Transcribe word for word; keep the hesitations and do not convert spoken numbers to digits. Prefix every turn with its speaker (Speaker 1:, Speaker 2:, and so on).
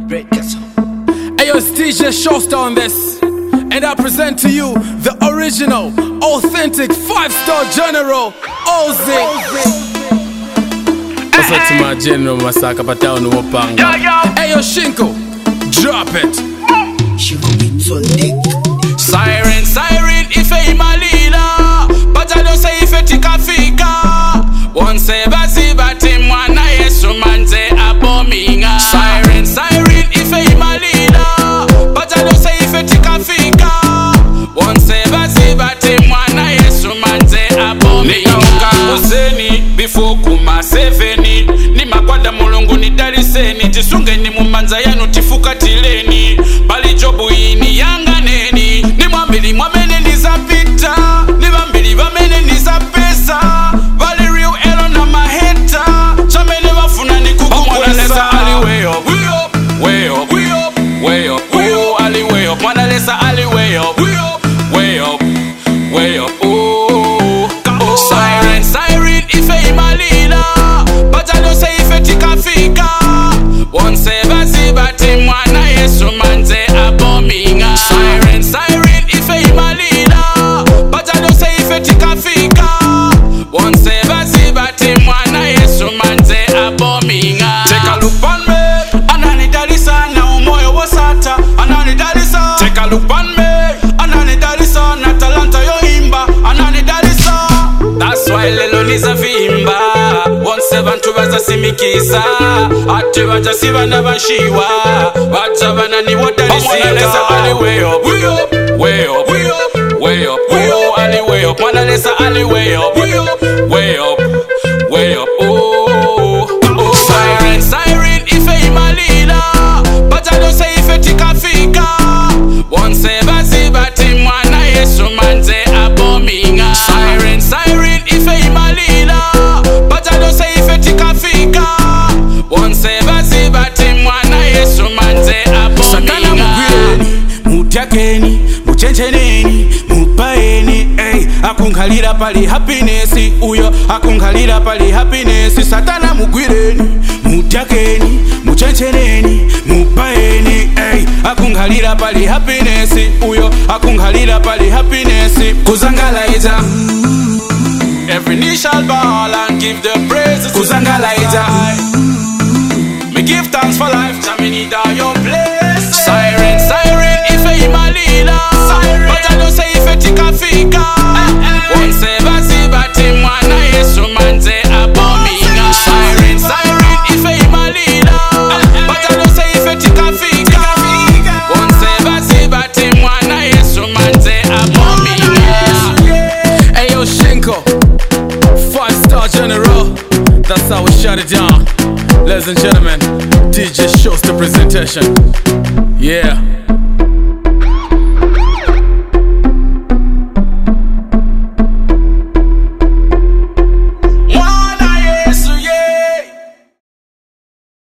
Speaker 1: Red Castle.
Speaker 2: Hey, yo, it's D J Showsta on this, and I present to you the original, authentic five-star general, Ozzy. What's up to my general, Masaka Patao Nuopanga? Hey, yo, Shinko, drop it.
Speaker 1: Shinko beats on dick.
Speaker 3: Siren, siren, if a malila, but I don't say if a tika fika. One say basi batim wana yesu manze abominga. Siren, siren, if a malila, but I don't say if a tika fika. One say basi batim wana yesu manze abominga. Nika useni before kuma seveni, ni makwada mulungu ni dariseni, tisunge ni mumanza yanu tifuka tileni, bali jobu ini yanga neni. Ni mwambili mwamene ni za pita, ni bambili bamene ni za pesa, bali real elo na maheta, chamene wafuna ni kukukwesa. Ali way up, way up, way up, way up, way up, ali way up, mwana lesa ali way up, way up, way up, ooh. Siren, siren, ife imalila, but I don't say ife tika fika. One say basi bati mwana yesu manze abominga. Siren, siren, ife imalila, but I don't say ife tika fika. One say basi bati mwana yesu manze abominga. Take a look on me, anani dalisa na umoyo wasata, anani dalisa. Take a look on me, anani dalisa na talanta yo imba, anani dalisa. That's why lelo niza vimba, one seven tu baza simikisa, ate baja siva na bashiwa, baja bana ni wadalisi. Lesa ali way up, way up, way up, way up, way up, way up, ali way up, mwana lesa ali way up, way up, way up, way up, oh. Siren, siren, ife imalila, but I don't say ife tika fika. One say basi bati mwana yesu manze abominga. Siren, siren, ife imalila, but I don't say ife tika fika. One say basi bati mwana yesu manze abominga.
Speaker 4: Satana mugwireni, mutyakeni, muchencheneni, mupaeni, ey. Akunghalira pali happiness, uyo akunghalira pali happiness. Satana mugwireni, mutyakeni, muchencheneni, mupaeni, ey. Akunghalira pali happiness, uyo akunghalira pali happiness. Kuzangalaita,
Speaker 3: every knee shall bow and give the praises.
Speaker 4: kuzangalaita,
Speaker 3: me give thanks for life, Jamini da your place. Siren, siren, ife imalila, but I don't say ife tika fika. One say basi bati mwana yesu manze abominga. Siren, siren, ife imalila, but I don't say ife tika fika. One say basi bati mwana yesu manze abominga.
Speaker 2: Hey, yo, Shinko, five-star general. That's how we shut it down. Ladies and gentlemen, D J Showsta presentation. Yeah.